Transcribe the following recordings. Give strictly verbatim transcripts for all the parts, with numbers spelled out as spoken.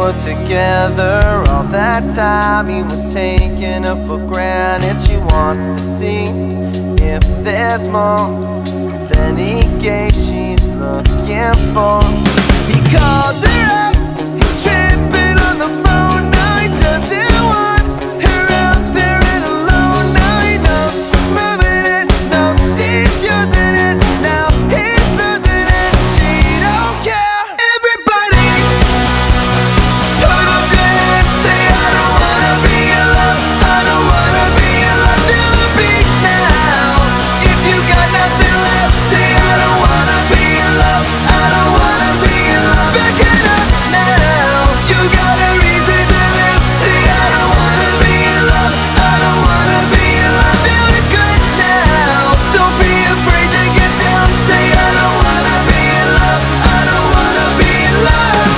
were together. All that time he was taking her for granted. She wants to see if there's more than he gave. She's looking for. He calls her up, he's tripping on the phone. Now he doesn't want her out there and alone. Now he knows she's moving it, knows she's using it. Now he's losing it, she don't care. Everybody put up your hands, say I don't wanna be in love, I don't wanna be in love. Feel the beat now. If you got nothing left, say I don't wanna be in love, I don't wanna be in love. Back it up now. You got a reason to live, say I don't wanna be in love, I don't wanna be in love. Feeling good now. Don't be afraid to get down, say I don't wanna be in love, I don't wanna be in love.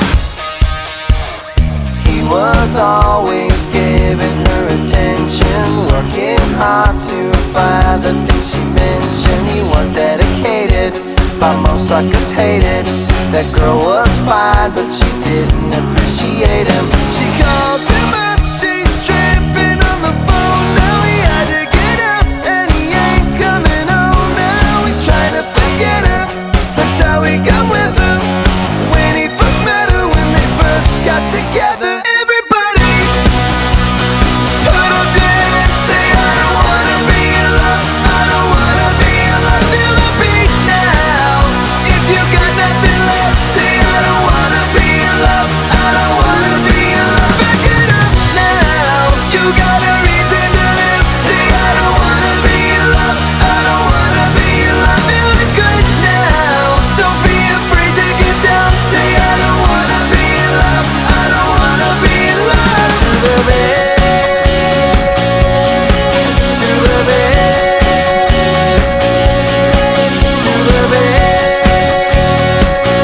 He was always giving her attention, working hard to find the things she mentioned. He was dedicated, but most suckers hated. That girl was fine, but she didn't appreciate him. She calls him up, she's tripping on the phone. Now he had to get up, and he ain't coming home. Now he's trying to forget her, that's how he got with her. When he first met her, when they first got together. Everybody put up your hands, say I don't wanna be in love, I don't wanna be in love. Feel the beat now. If you got nothing left, say I don't wanna be in love, I don't wanna be in love. Back it up now. You got a reason to live, say I don't wanna be in love, I don't wanna be in love. Feeling good now. Don't be afraid to get down, say I don't wanna be in love, I don't wanna be in love. To the bed, to the bed, to the bed.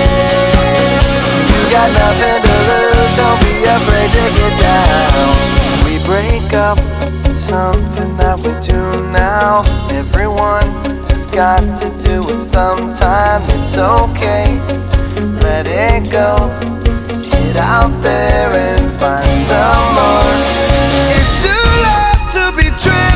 You got nothing to lose, don't be afraid to get down. We break up, it's something that we do now. Everyone has got to do it sometime. It's okay, let it go. Get out there and find some more. It's too late to be trapped.